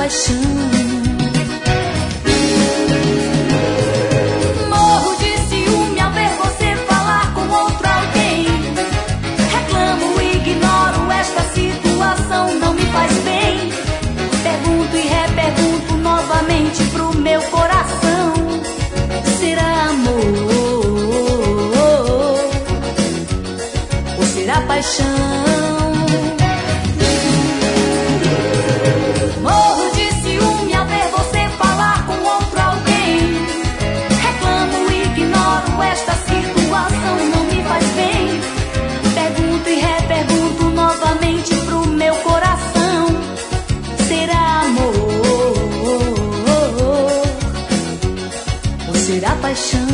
paixão. Morro de ciúme ao ver você falar com outro alguém. Reclamo, ignoro esta situação, não me faz bem. Pergunto e repergunto novamente pro meu coração: será amor ou será paixão? Morro de ciúme ao ver você falar com outro alguém. Reclamo, ignoro esta situação, não me faz bem. Pergunto e repergunto novamente pro meu coração: será amor ou será paixão?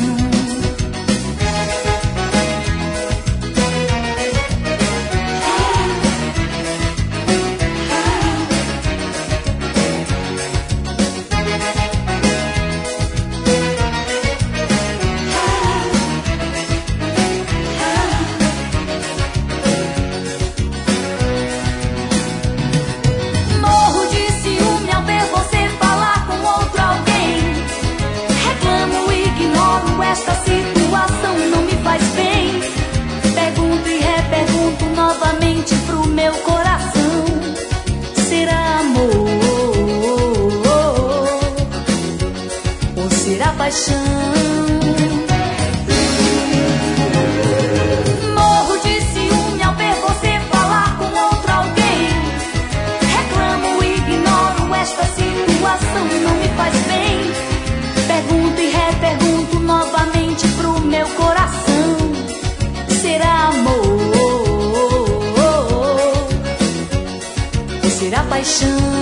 Esta situação não me faz bem. Pergunto e repergunto novamente pro meu coração: será amor ou será paixão? Morro de ciúme ao ver você falar com outro alguém. Reclamo, ignoro esta situação, não me faz bem. Pergunto e repergunto novamente pro meu coração: será amor ou será paixão?